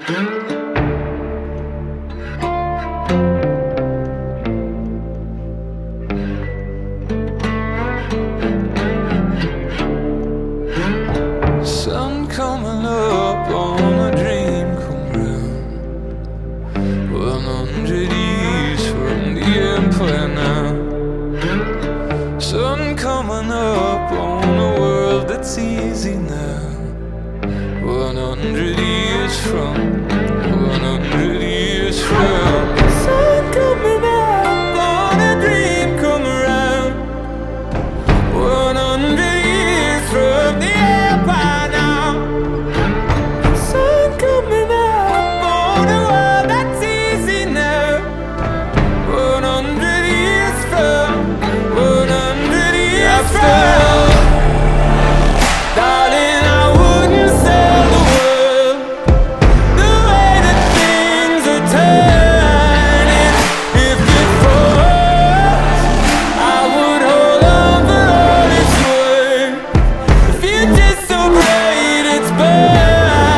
Sun coming up on a dream come round, 100 years from the empire now. Sun coming up on a world that's easy now, 100 years from, 100 years from. Sun coming up on a dream come around, 100 years from the empire now. Sun coming up on a world that's easy now, 100 years from, 100 years from. Darling, I wouldn't sell the world the way that things are turning. If it was, I would hold on for all it's worth. The future's so bright, it's burning.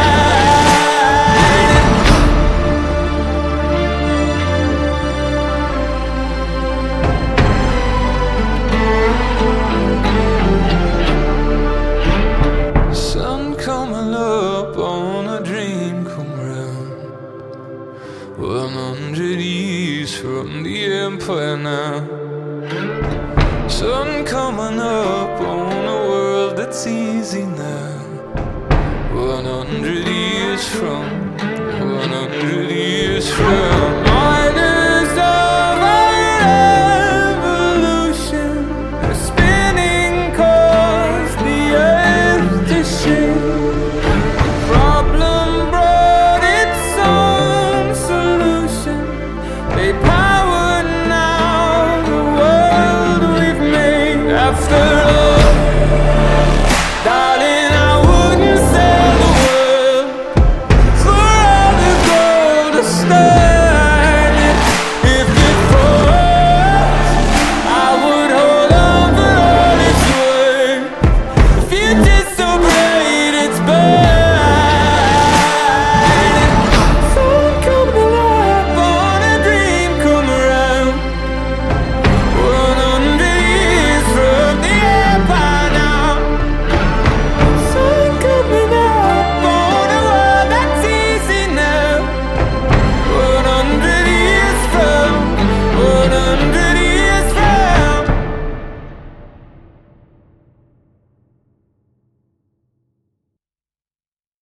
Sun coming up on a dream come round, 100 years from the empire now. Sun coming up on a world that's easy now, 100 years from, 100 years from.